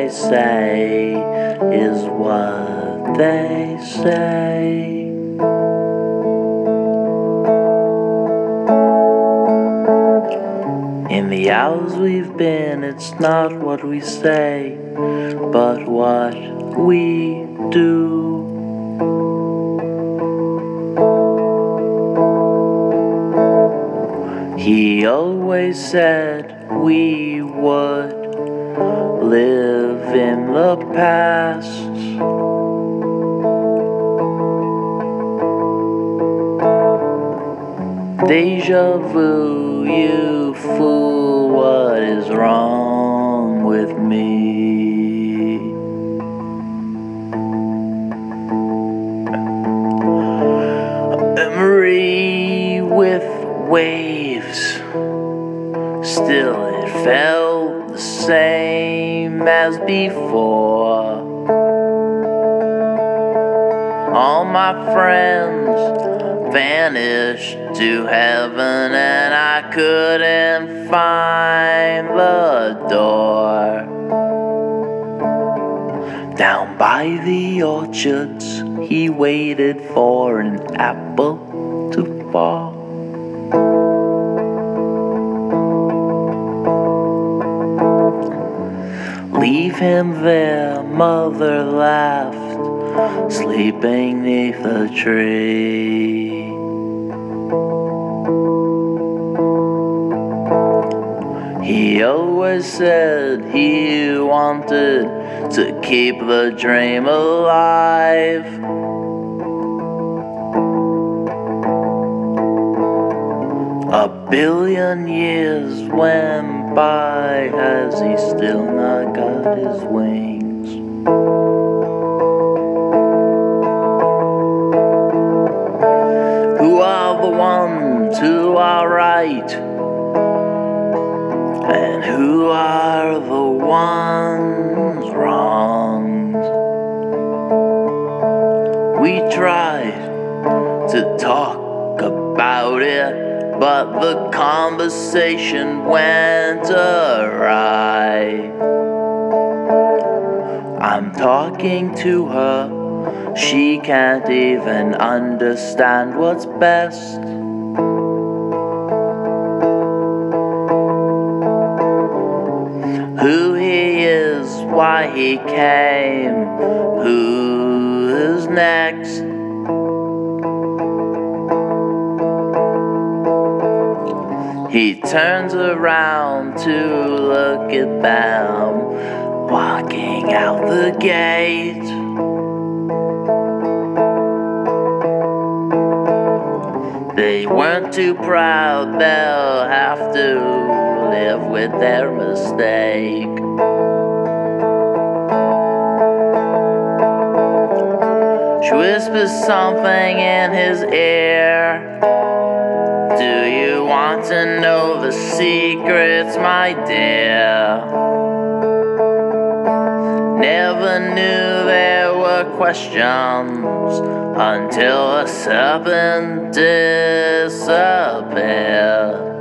they say is what they say. In the hours we've been, it's not what we say, but what we do. He always said we would live in the past. Deja vu, you fool, what is wrong with me? A memory with waves, still it felt the same as before. All my friends vanished to heaven and I couldn't find the door. Down by the orchards he waited for an apple to fall. Leave him there, mother laughed, sleeping neath a tree. He always said he wanted to keep the dream alive. A billion years went by, has he still not got his wings? Who are the ones who are right? And who are the ones wronged? We tried to talk about it, but the conversation went awry. I'm talking to her, she can't even understand what's best. Who he is, why he came, who is next. He turns around to look at them walking out the gate. They weren't too proud, they'll have to live with their mistake. She whispers something in his ear. Do you want to know the secrets, my dear? Never knew there were questions until a serpent disappeared.